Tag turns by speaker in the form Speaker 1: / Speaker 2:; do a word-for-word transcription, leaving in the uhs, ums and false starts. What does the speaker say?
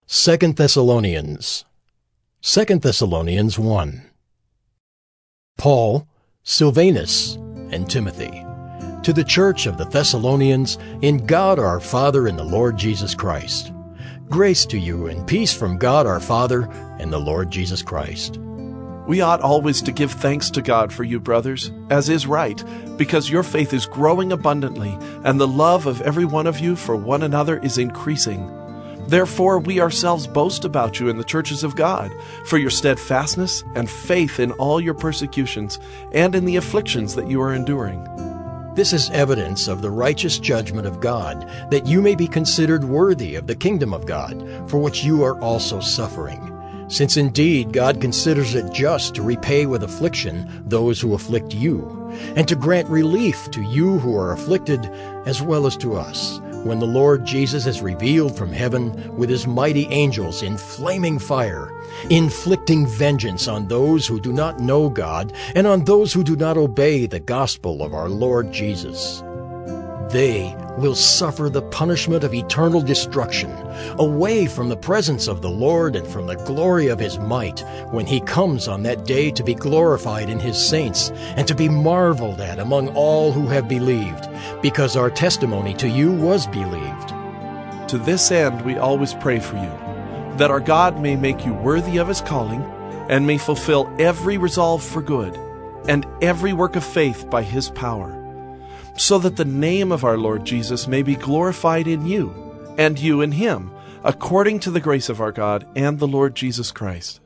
Speaker 1: Second Thessalonians. Second Thessalonians one. Paul, Silvanus, and Timothy, to the church of the Thessalonians, in God our Father and the Lord Jesus Christ. Grace to you and peace from God our Father and the Lord Jesus Christ.
Speaker 2: We ought always to give thanks to God for you, brothers, as is right, because your faith is growing abundantly, and the love of every one of you for one another is increasing. Therefore, we ourselves boast about you in the churches of God, for your steadfastness and faith in all your persecutions, and in the afflictions that you are enduring.
Speaker 1: This is evidence of the righteous judgment of God, that you may be considered worthy of the kingdom of God, for which you are also suffering. Since indeed God considers it just to repay with affliction those who afflict you, and to grant relief to you who are afflicted, as well as to us, when the Lord Jesus is revealed from heaven with his mighty angels in flaming fire, inflicting vengeance on those who do not know God and on those who do not obey the gospel of our Lord Jesus. They will suffer the punishment of eternal destruction, away from the presence of the Lord and from the glory of his might, when he comes on that day to be glorified in his saints and to be marveled at among all who have believed, because our testimony to you was believed.
Speaker 2: To this end we always pray for you, that our God may make you worthy of his calling, and may fulfill every resolve for good, and every work of faith by his power, so that the name of our Lord Jesus may be glorified in you, and you in him, according to the grace of our God and the Lord Jesus Christ.